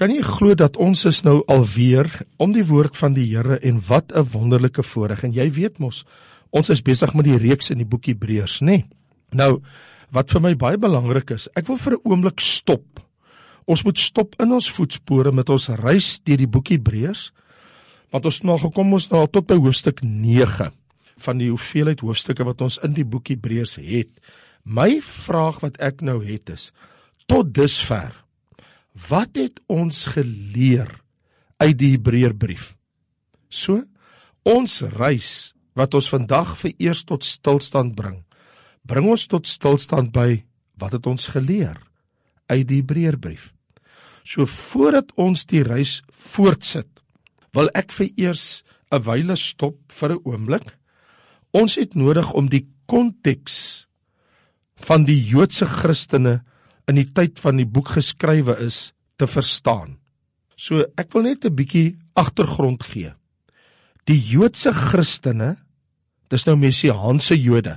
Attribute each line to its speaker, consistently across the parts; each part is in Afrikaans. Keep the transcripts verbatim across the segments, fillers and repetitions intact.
Speaker 1: Kan jy glo dat ons is nou alweer om die woord van die Here, en wat 'n wonderlike voorreg. En jy weet mos, ons is besig met die reeks in die boek Hebreërs, nê? Nee? Nou, wat vir my baie belangrik is, ek wil vir 'n oomblik stop. Ons moet stop in ons voetspore met ons reis deur die boek Hebreërs, want ons nou gekom ons nou al tot by hoofstuk nege van die hoeveelheid hoofstukke wat ons in die boek Hebreërs het. My vraag wat ek nou het is, tot dusver, wat het ons geleer uit die Hebreërbrief? So, ons reis, wat ons vandag vereers tot stilstand bring, bring ons tot stilstand by, wat het ons geleer uit die Hebreërbrief? So, voordat ons die reis voortsit, wil ek vereers 'n wyle stop vir 'n oomblik. Ons het nodig om die konteks van die Joodse Christene in die tyd van die boek geskrywe is, te verstaan. So, ek wil net 'n bietjie agtergrond gee. Die Joodse Christene, dis nou Messiaanse Jode,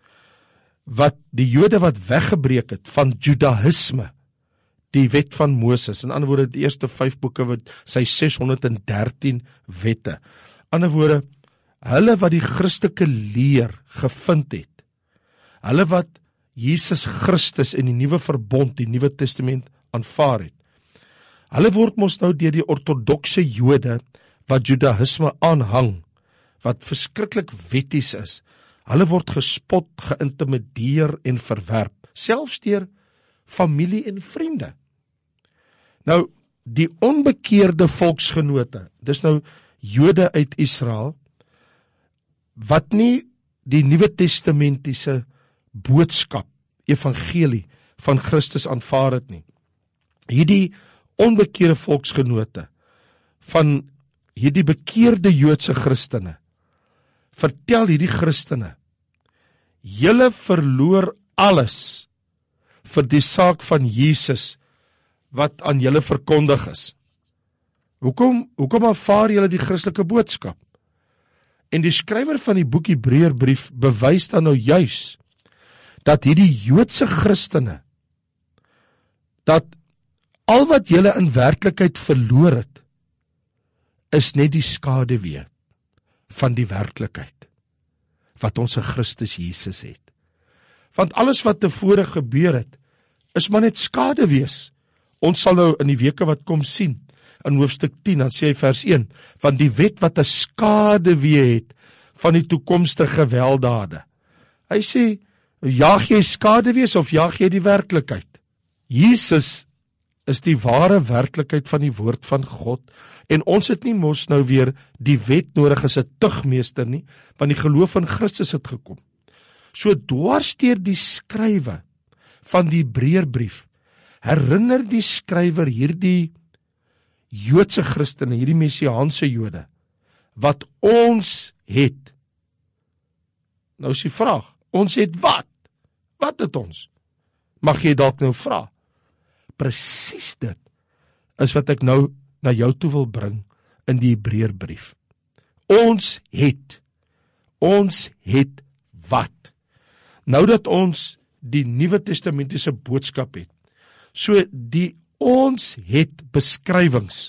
Speaker 1: wat die Jode wat weggebreek het van Judaïsme, die wet van Moses, in ander woorde die eerste vyf boeke, wat sy ses honderd en dertien wette, in ander woorde, hulle wat die Christelike leer gevind het, hulle wat Jesus Christus in die nuwe verbond, die Nuwe Testament aanvaar het. Hulle word mos nou deur die ortodokse Jode wat Judaïsme aanhang, wat verskriklik wetties is. Hulle word gespot, geïntimideer en verwerp, selfs deur familie en vriende. Nou, die onbekeerde volksgenote, dis nou Jode uit Israel, wat nie die Nuwe Testamentiese boodskap, evangelie van Christus aanvaar het nie. Hierdie onbekeerde volksgenote van hierdie bekeerde Joodse Christene vertel hierdie Christene, julle verloor alles vir die saak van Jesus wat aan julle verkondig is. Hoekom, hoekom aanvaar julle die Christelike boodskap? En die skrywer van die boek Hebreërbrief bewys dan nou juis dat hierdie Joodse Christene, dat al wat julle in werklikheid verloor het, is net die skaduwee van die werklikheid, wat ons in Christus Jesus het. Want alles wat tevore gebeur het, is maar net skaduwees. Ons sal nou in die weke wat kom sien, in hoofstuk tien, dan sê hy vers een, van die wet wat 'n skaduwee het, van die toekomstige geweldade. Hy sê, jaag jy skaduwees of jaag jy die werklikheid? Jesus is die ware werklikheid van die woord van God, en ons het nie mos nou weer die wet nodig as 'n tugmeester nie, want die geloof in Christus het gekom. So dwars deur die skrywe van die Hebreërbrief, herinner die skrywer hierdie Joodse Christene, hierdie Messiaanse Jode, wat ons het. Nou is die vraag, ons het wat? Wat het ons? Mag jy dalk nou vra? Presies dit is wat ek nou na jou toe wil bring in die Hebreërbrief. Ons het, ons het wat? Nou dat ons die Nuwe Testamentiese boodskap het, so die ons het beskrywings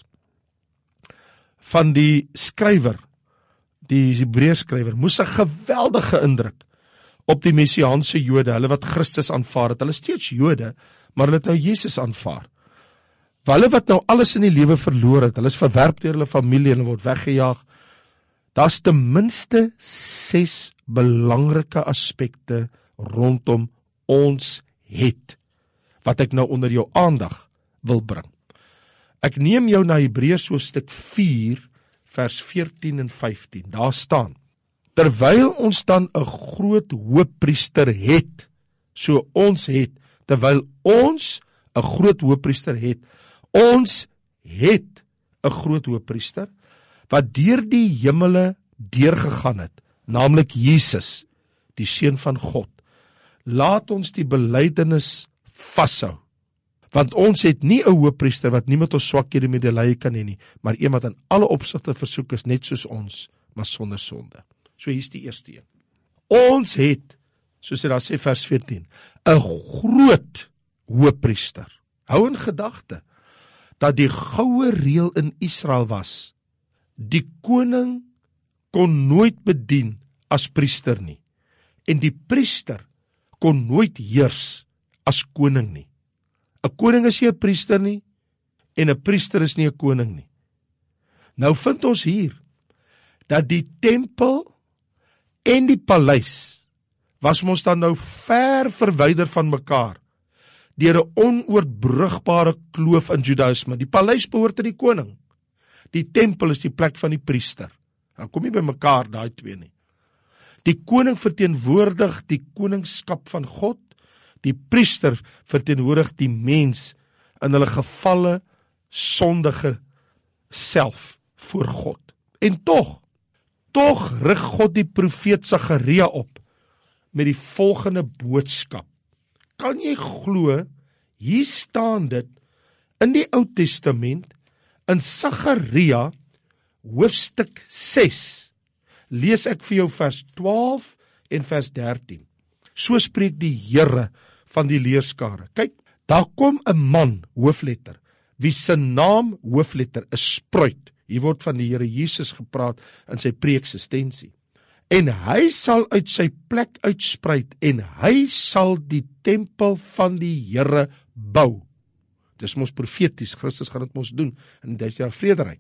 Speaker 1: van die skrywer, die Hebreërskrywer, moes 'n geweldige indruk op die Messiaanse Jode, hulle wat Christus aanvaar het, hulle is steeds Jode, maar hulle het nou Jesus aanvaar. Hulle wat nou alles in die lewe verloor het, hulle is verwerp deur hulle familie, hulle word weggejaag. Daar's ten minste ses belangrike aspekte rondom ons het, wat ek nou onder jou aandag wil bring. Ek neem jou na Hebreërs hoofstuk vier, vers veertien en vyftien. Daar staan, terwyl ons dan 'n groot hoëpriester het, so ons het, terwyl ons 'n groot hoëpriester het, ons het 'n groot hoëpriester, wat deur die hemele deurgegaan het, naamlik Jesus, die Seun van God. Laat ons die belydenis vashou, want ons het nie 'n hoëpriester wat nie met ons swakhede medelee kan hê nie, maar een wat in alle opsigte versoek is, net soos ons, maar sonder sonde. So hier's die eerste een. Ons het, soos hy daar sê vers veertien, 'n groot hoëpriester. Hou in gedagte dat die goue reël in Israel was, die koning kon nooit bedien as priester nie, en die priester kon nooit heers as koning nie. 'n Koning is nie 'n priester nie, en 'n priester is nie 'n koning nie. Nou vind ons hier, dat die tempel en die paleis, was ons dan nou ver verwyder van mekaar, deur 'n onoorbruggbare kloof in Judaïsme. Die paleis behoort aan die koning, die tempel is die plek van die priester. Dan kom nie by mekaar daai twee nie. Die koning verteenwoordig die koningskap van God, die priester verteenwoordig die mens in hulle gevalle sondige self voor God. En tog, tog rig God die profeet Sagaria op met die volgende boodskap. Kan jy glo, hier staan dit in die Ou Testament, in Sagaria hoofstuk ses, lees ek vir jou vers twaalf en vers dertien. So spreek die Here van die leerskare. Kyk, daar kom 'n man, hoofletter, wie se naam, hoofletter, is Spruit. Hier word van die Here Jesus gepraat in sy preeksistensie. En hy sal uit sy plek uitspruit, en hy sal die tempel van die Here bou. Dis mos profeties, Christus gaan dit mos doen in die duisend jaar vrederyk.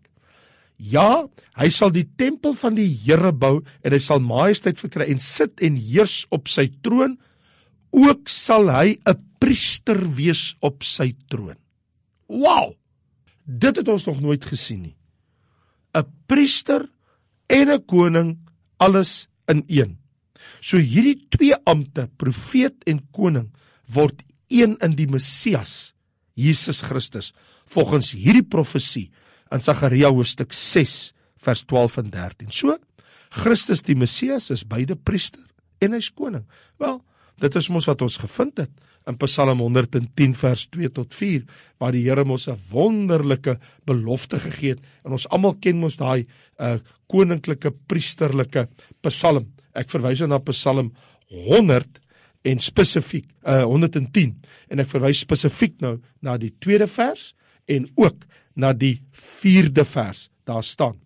Speaker 1: Ja, hy sal die tempel van die Here bou, en hy sal majesteit verkry, en sit en heers op sy troon, ook sal hy 'n priester wees op sy troon. Wow! Dit het ons nog nooit gesien nie. 'n Priester en 'n koning, alles in een. So hierdie twee ampte, profeet en koning, word een in die Messias, Jesus Christus, volgens hierdie profesie in Sagaria hoofstuk ses, vers twaalf en dertien. So, Christus die Messias is beide priester en hy's koning. Wel, dit is mos wat ons gevind het in Psalm honderd en tien vers twee tot vier, waar die Here mos 'n wonderlike belofte gegee het, en ons almal ken mos daai uh, koninklike priesterlike Psalm. Ek verwys na Psalm honderd en spesifiek uh, honderd en tien, en ek verwys spesifiek nou na die tweede vers en ook na die vierde vers. Daar staan: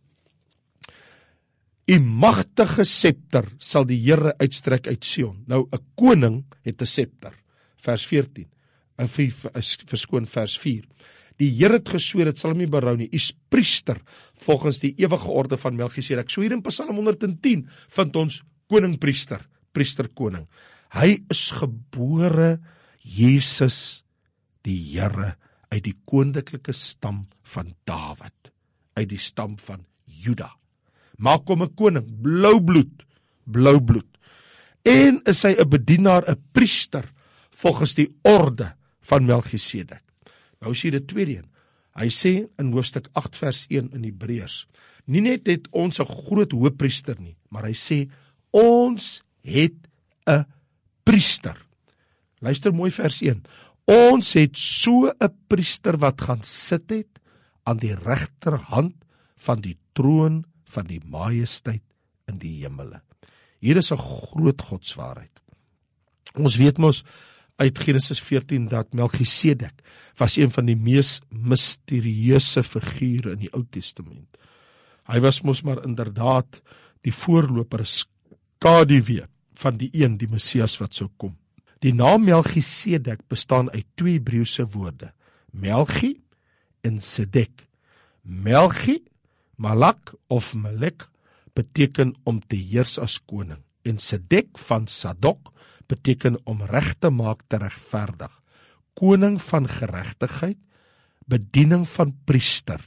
Speaker 1: "U magtige scepter sal die Here uitstrek uit Sion." Nou, 'n koning het 'n scepter. Vers veertien, verskoon vers vier. Die Here het gesweer, dit sal hom nie berou nie. U is priester volgens die ewige orde van Melchisedek. So hier in Psalm honderd en tien vind ons koning-priester, priester-koning. Hy is gebore Jesus die Here uit die koninklike stam van Dawid, uit die stam van Juda. Maak hom 'n koning, blou bloed, blou bloed. En is hy 'n bedienaar, 'n priester volgens die orde van Melchisedek. Nou sien jy die tweede een. Hy sê in hoofstuk agt vers een in Hebreërs, nie net het ons 'n groot hoëpriester nie, maar hy sê ons het 'n priester. Luister mooi vers een. Ons het so 'n priester wat gaan sit het aan die regterhand van die troon van die majesteit in die hemele. Hier is 'n groot godswaarheid. Ons weet mos uit Genesis veertien dat Melchisedek was een van die mees misterieuse figure in die Ou Testament. Hy was mos maar inderdaad die voorloper, skaduwee van die een, die Messias wat sou kom. Die naam Melchisedek bestaan uit twee Hebreëse woorde, Melchi en Sedek. Melchi, Malak of Melek, beteken om te heers as koning, en Sedek van Sadok beteken om reg te maak, te regverdig. Koning van geregtigheid, bediening van priester,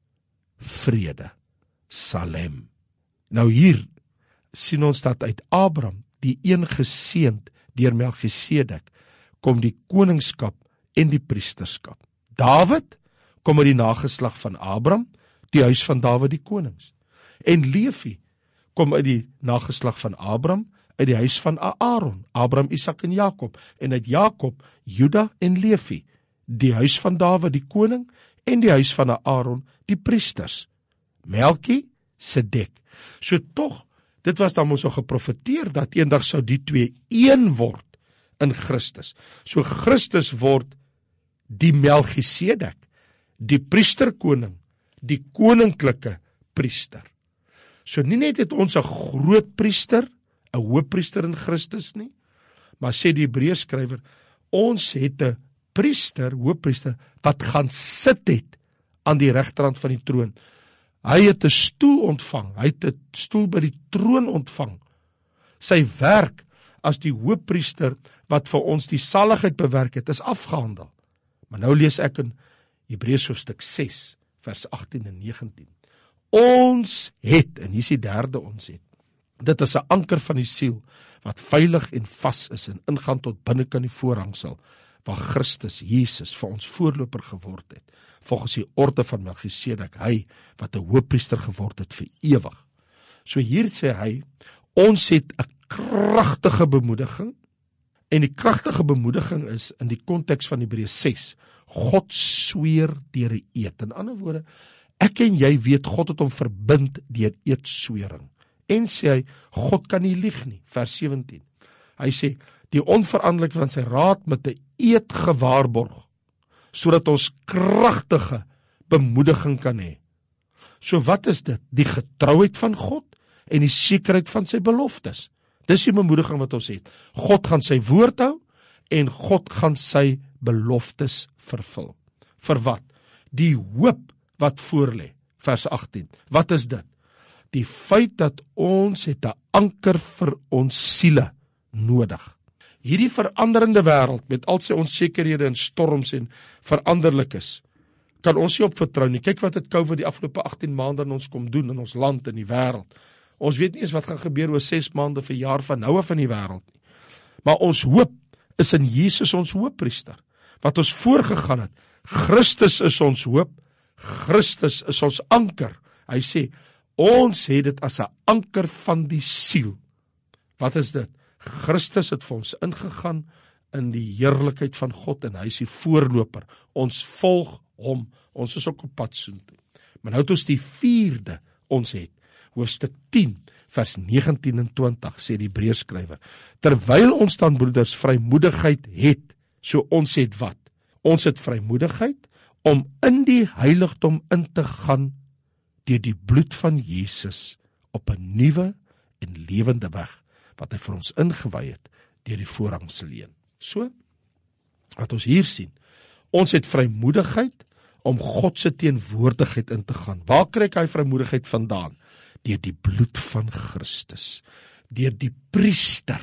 Speaker 1: vrede, Salem. Nou hier sien ons dat uit Abraham, die een geseend deur Melchisedek, kom die koningskap en die priesterskap. Dawid kom uit die nageslag van Abraham, die huis van Dawid die konings. En Levi kom uit die nageslag van Abraham, uit die huis van Aaron, Abraham, Isak en Jakob, en uit Jakob, Juda en Levi, die huis van Dawid die koning, en die huis van Aaron, die priesters. Melchi, Sedek. So tog, dit was dan ons al geprofeteer, dat eendag sou die twee een word in Christus. So Christus word die Melchisedek, die priesterkoning, die koninklike priester. So nie net het ons 'n groot priester, 'n hoëpriester in Christus nie, maar sê die Hebreërskrywer, ons het 'n priester, hoëpriester, wat gaan sit het aan die regterkant van die troon. Hy het 'n stoel ontvang, hy het 'n stoel by die troon ontvang. Sy werk as die hoëpriester wat vir ons die saligheid bewerk het, is afgehandel. Maar nou lees ek in Hebreërs hoofstuk ses, vers agttien en negentien. Ons het, en hier is die derde ons het, dit is 'n anker van die siel, wat veilig en vas is en ingaan tot binnekant die voorhangsel, waar Christus Jesus vir ons voorloper geword het, volgens die orde van Melchisedek, hy wat 'n hoëpriester geword het vir ewig. So hier sê hy, ons het 'n kragtige bemoediging, en die kragtige bemoediging is, in die konteks van Hebreërs ses, God sweer deur 'n eed. In ander woorde, ek en jy weet, God het hom verbind deur eedswering. En sê hy, God kan nie lieg nie, vers sewentien. Hy sê, die onveranderlik van sy raad met 'n eed gewaarborg, sodat ons kragtige bemoediging kan hê. So wat is dit? Die getrouheid van God en die sekerheid van sy beloftes. Dis die bemoediging wat ons het. God gaan sy woord hou en God gaan sy beloftes vervul. Vir wat? Die hoop wat voorlê. Vers agttien. Wat is dit? Die feit dat ons het 'n anker vir ons siele nodig. Hierdie veranderende wêreld met al sy onsekerhede en storms en veranderlikes, kan ons nie op vertrou nie. Kyk wat het COVID die afgelope agttien maande in ons kom doen in ons land en die wêreld. Ons weet nie eens wat gaan gebeur oor ses maande vir jaar van nou af in die wêreld nie. Maar ons hoop is in Jesus ons hoëpriester, wat ons voorgegaan het. Christus is ons hoop, Christus is ons anker. Hy sê, ons het dit as 'n anker van die siel. Wat is dit? Christus het vir ons ingegaan in die heerlikheid van God en hy is die voorloper. Ons volg hom, ons is ook op pad soontoe. Maar nou het ons die vierde ons het. Hoofstuk tien, vers negentien en twintig, sê die Hebreërskrywer, terwyl ons dan broeders vrymoedigheid het, so ons het wat? Ons het vrymoedigheid om in die heiligdom in te gaan deur die bloed van Jesus op 'n nuwe en lewende weg, wat hy vir ons ingewy het deur die voorhangseleen. So, wat ons hier sien, ons het vrymoedigheid om God se teenwoordigheid in te gaan. Waar kry hy vrymoedigheid vandaan? Deur die bloed van Christus, deur die priester,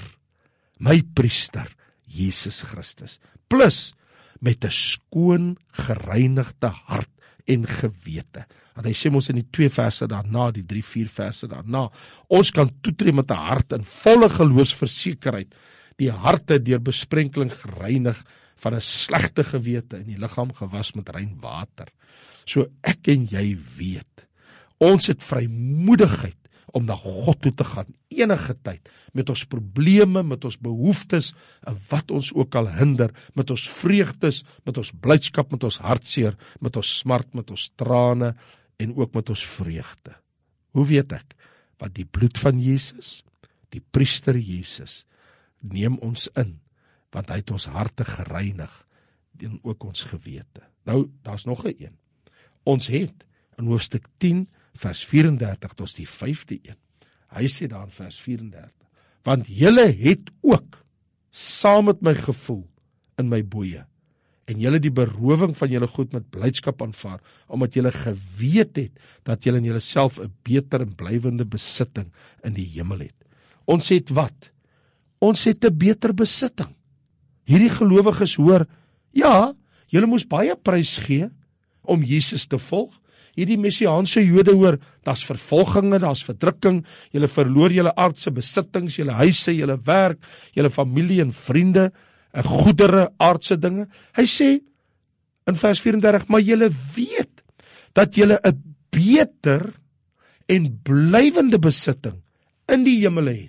Speaker 1: my priester, Jesus Christus, plus met 'n skoon, gereinigde hart en gewete. Want hy sê ons in die twee verse daarna, die drie, vier verse daarna, ons kan toetree met 'n hart in volle geloofsversekerheid, die harte deur besprenkeling gereinig van 'n slegte gewete en die liggaam gewas met rein water. So ek en jy weet, ons het vrymoedigheid om na God toe te gaan, enige tyd, met ons probleme, met ons behoeftes, en wat ons ook al hinder, met ons vreugdes, met ons blydskap, met ons hartseer, met ons smart, met ons trane, en ook met ons vreugde. Hoe weet ek? Want die bloed van Jesus, die priester Jesus, neem ons in, want hy het ons harte gereinig, en ook ons gewete. Nou, daar's nog 'n een. Ons het, in hoofstuk tien, vers vierendertig, tot die vyfde een. Hy sê daar in vers vierendertig, want julle het ook saam met my gevoel in my boeye, en julle die berowing van julle goed met blydskap aanvaar, omdat julle geweet het, dat julle in julle self 'n beter en blywende besitting in die hemel het. Ons het wat? Ons het 'n beter besitting. Hierdie gelowiges hoor, ja, julle moes baie prys gee om Jesus te volg. Hierdie messiaanse Jode hoor, daar's vervolginge, daar's verdrukking, julle verloor julle aardse besittings, julle huise, julle werk, julle familie en vriende, en goedere, aardse dinge. Hy sê in vers vierendertig, maar julle weet dat julle 'n beter en blywende besitting in die hemel het.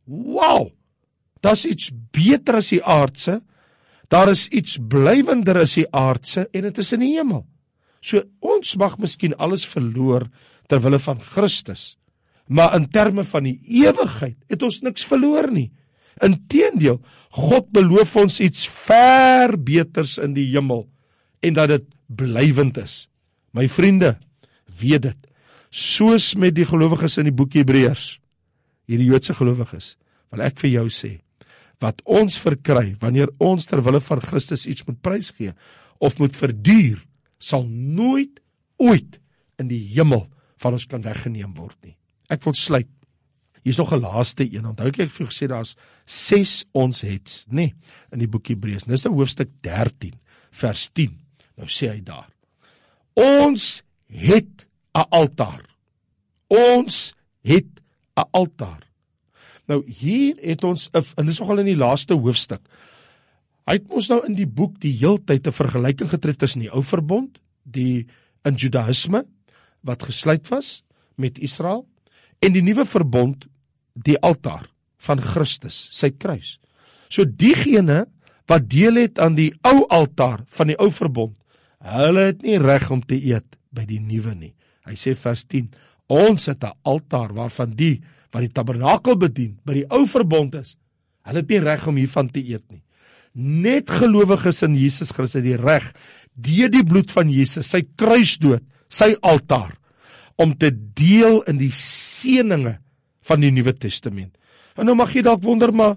Speaker 1: Wow! Daar's iets beter as die aardse, daar is iets blywender as die aardse, en dit is in die hemel. So ons mag miskien alles verloor ter wille van Christus, maar in terme van die ewigheid het ons niks verloor nie. Inteendeel, God beloof ons iets ver beters in die hemel, en dat dit blywend is. My vriende, weet dit, soos met die gelowiges in die boek Hebreërs, hierdie Joodse gelowiges, wil ek vir jou sê, wat ons verkry, wanneer ons terwille van Christus iets moet prysgee, of moet verduur, sal nooit ooit in die hemel van ons kan weggeneem word nie. Ek wil sluit. Hier is nog 'n laaste een. Onthou ek het vir jou gesê daar's ses ons hets, nê, in die boek Hebreërs. Dis nou hoofstuk dertien, vers tien. Nou sê hy daar: Ons het 'n altaar. Ons het 'n altaar. Nou hier het ons, en dis nogal in die laaste hoofstuk, hy het ons nou in die boek die heeltyd 'n vergelyking getref tussen die ou verbond, die in Judaïsme, wat gesluit was met Israel, en die nuwe verbond, die altaar van Christus, sy kruis. So diegene wat deel het aan die ou altaar van die ou verbond, hulle het nie reg om te eet by die nuwe nie. Hy sê vers tien, ons het 'n altaar waarvan die wat die tabernakel bedien, by die ou verbond is, hulle het nie reg om hiervan te eet nie. Net gelowiges in Jesus Christus die reg, deur die bloed van Jesus, sy kruisdood, sy altaar, om te deel in die seëninge van die Nuwe Testament. En nou mag jy dalk wonder, maar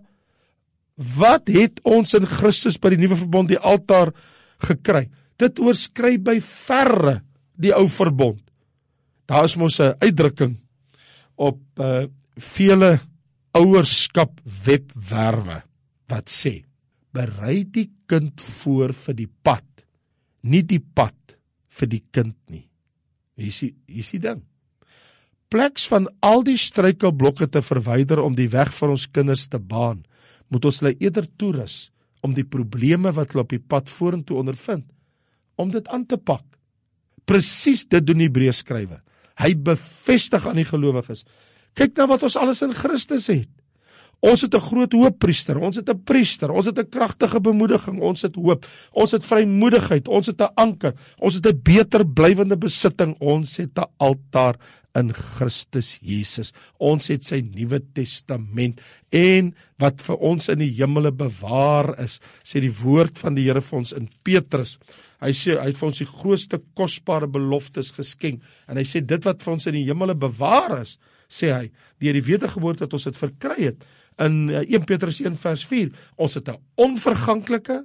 Speaker 1: wat het ons in Christus by die Nuwe Verbond, die altaar, gekry? Dit oorskry by verre die ou verbond. Daar is mos 'n uitdrukking op uh, vele ouerskap webwerwe wat sê, berei die kind voor vir die pad, nie die pad vir die kind nie. Hier is die, hier is die ding. Pleks van al die struikelblokke te verwyder om die weg vir ons kinders te baan, moet ons hulle eerder toerus om die probleme wat hulle op die pad vorentoe ondervind, om dit aan te pak. Presies dit doen die Hebreërskrywer. Hy bevestig aan die gelowiges, kyk na wat ons alles in Christus het. Ons het 'n groot hoofpriester, ons het 'n priester, ons het 'n kragtige bemoediging, ons het hoop, ons het vrymoedigheid, ons het 'n anker, ons het 'n beter blywende besitting, ons het 'n altaar in Christus Jesus. Ons het sy Nuwe Testament, en wat vir ons in die hemele bewaar is, sê die woord van die Here vir ons in Petrus. Hy sê, hy het vir ons die grootste kosbare beloftes geskenk, en hy sê, dit wat vir ons in die hemele bewaar is, sê hy, deur die wedergeboorte dat ons het verkry het, in een Petrus een vers vier, ons het 'n onverganklike,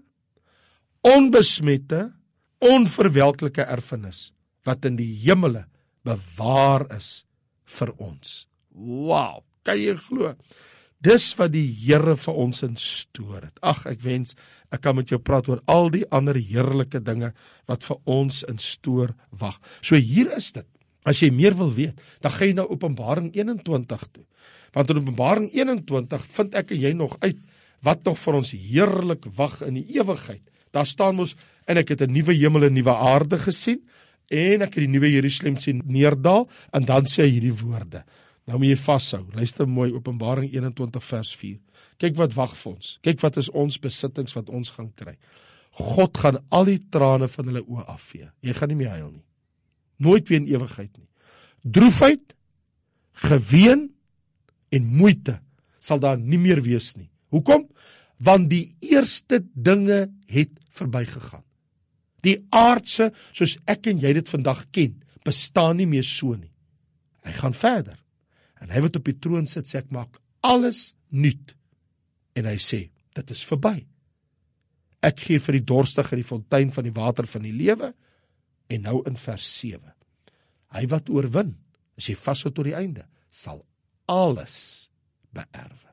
Speaker 1: onbesmette, onverwelklike erfenis, wat in die hemele bewaar is vir ons. Wow, kan jy glo? Dis wat die Here vir ons instoor het. Ag, ek wens, ek kan met jou praat oor al die ander heerlike dinge, wat vir ons instoor wag. So hier is dit. As jy meer wil weet, dan gaan jy na Openbaring eenentwintig toe. Want in Openbaring eenentwintig vind ek en jy nog uit, wat nog vir ons heerlik wag in die ewigheid. Daar staan ons, en ek het 'n nuwe hemel en nuwe aarde gesien, en ek het die nuwe Jerusalem sien neerdal, en dan sê hy hierdie woorde. Nou moet jy vashou, luister mooi, Openbaring eenentwintig vers vier. Kyk wat wag vir ons, kyk wat is ons besittings wat ons gaan kry. God gaan al die trane van hulle oë afvee. Jy gaan nie meer huil nie. Nooit weer in ewigheid nie. Droefheid, geween en moeite sal daar nie meer wees nie. Hoekom? Want die eerste dinge het verbygegaan. Die aardse, soos ek en jy dit vandag ken, bestaan nie meer so nie. Hy gaan verder. En hy wat op die troon sit, sê ek maak alles nuut. En hy sê, dit is verby. Ek gee vir die dorstige die fontein van die water van die lewe. En nou in vers sewe. Hy wat oorwin, as jy vashou tot die einde, sal alles beerwe.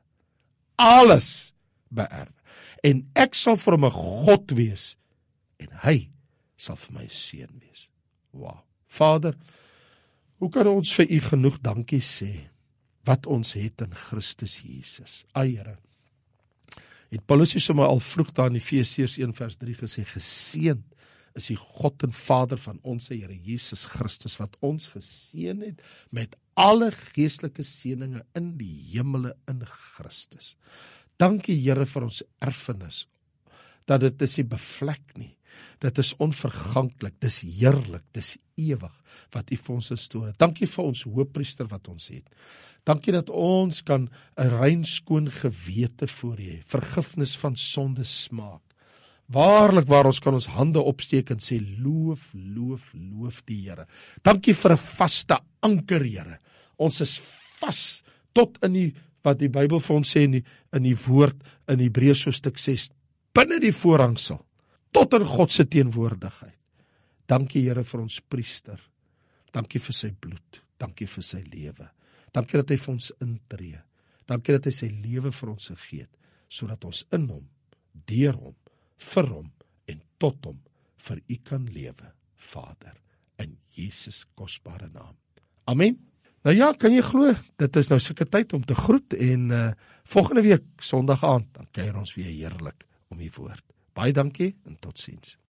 Speaker 1: Alles beerwe. En ek sal vir hom 'n God wees, en hy sal vir my 'n seun wees. Wow. Vader, hoe kan ons vir u genoeg dankie sê, wat ons het in Christus Jesus? Ai Here, het Paulus hier sommer al vroeg daar in Efesiërs een vers drie gesê, geseënd is die God en Vader van ons Here Jesus Christus, wat ons geseën het met alle geestelike seëninge in die hemele in Christus. Dankie Here vir ons erfenis, dat dit is nie bevlek nie, dit is onverganklik, dis heerlik, dis ewig, wat u vir ons instoor het. Dankie vir ons hoofpriester wat ons het. Dankie dat ons kan 'n rein skoon gewete voor u hê, vergifnis van sonde smaak. Waarlik waar ons kan ons hande opsteek en sê, loof, loof, loof die Here. Dankie vir 'n vaste anker, Here. Ons is vas tot in die, wat die Bybel vir ons sê in die, in die woord, in Hebreërs hoofstuk ses, binne die voorhangsel, tot in God se teenwoordigheid. Dankie Here vir ons priester. Dankie vir sy bloed. Dankie vir sy lewe. Dankie dat hy vir ons intree. Dankie dat hy sy lewe vir ons gegee het, sodat ons in hom, deur hom, vir hom en tot hom vir u kan lewe, Vader, in Jesus kosbare naam. Amen. Nou ja, kan jy glo, dit is nou sulke tyd om te groet en uh, volgende week, Sondag aand, dan kuier ons weer heerlik om die woord. Baie dankie en totsiens.